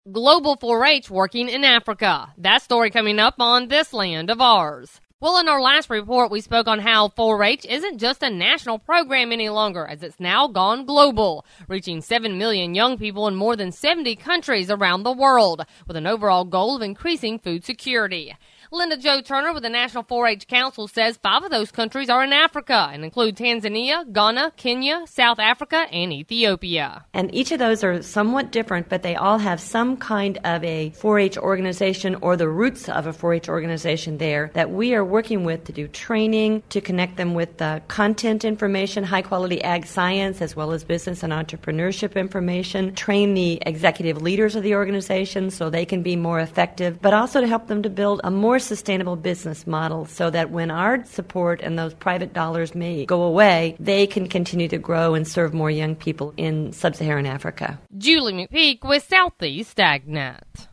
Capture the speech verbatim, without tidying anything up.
Global four H working in Africa. That story coming up on This Land of Ours. Well, in our last report, we spoke on how four H isn't just a national program any longer, as it's now gone global, reaching seven million young people in more than seventy countries around the world, with an overall goal of increasing food security. Linda Jo Turner with the National four H Council says five of those countries are in Africa and include Tanzania, Ghana, Kenya, South Africa, and Ethiopia. And each of those are somewhat different, but they all have some kind of a four H organization or the roots of a four H organization there that we are working with to do training, to connect them with the content information, high-quality ag science, as well as business and entrepreneurship information, train the executive leaders of the organization so they can be more effective, but also to help them to build a more sustainable business model so that when our support and those private dollars may go away, they can continue to grow and serve more young people in sub-Saharan Africa. Julie McPeak with Southeast AgNet.